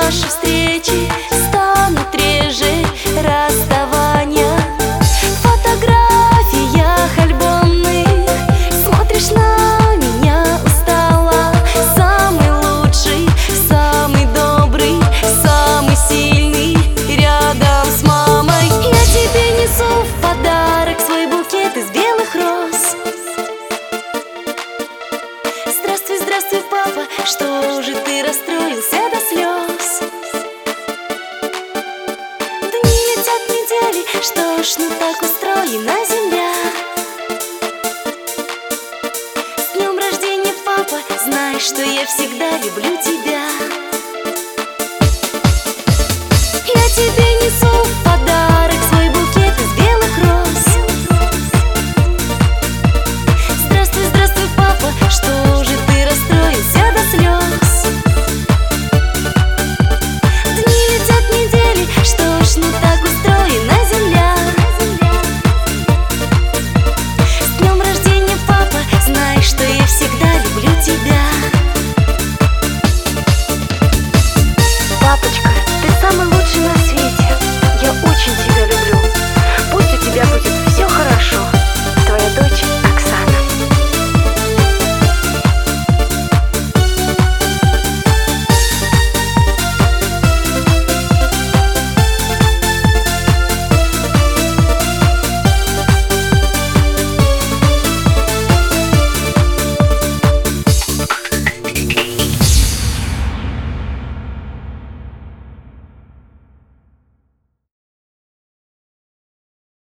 наши встречи станут реже расставания. В фотографиях альбомных смотришь на меня устало. Самый лучший, самый добрый, самый сильный рядом с мамой. Я тебе несу в подарок свой букет из белых роз. Здравствуй, здравствуй, папа, что же ты расстроился до слез? Дни летят недели, что ж, ну так устроена земля. С днем рождения, папа, знай, что я всегда люблю тебя.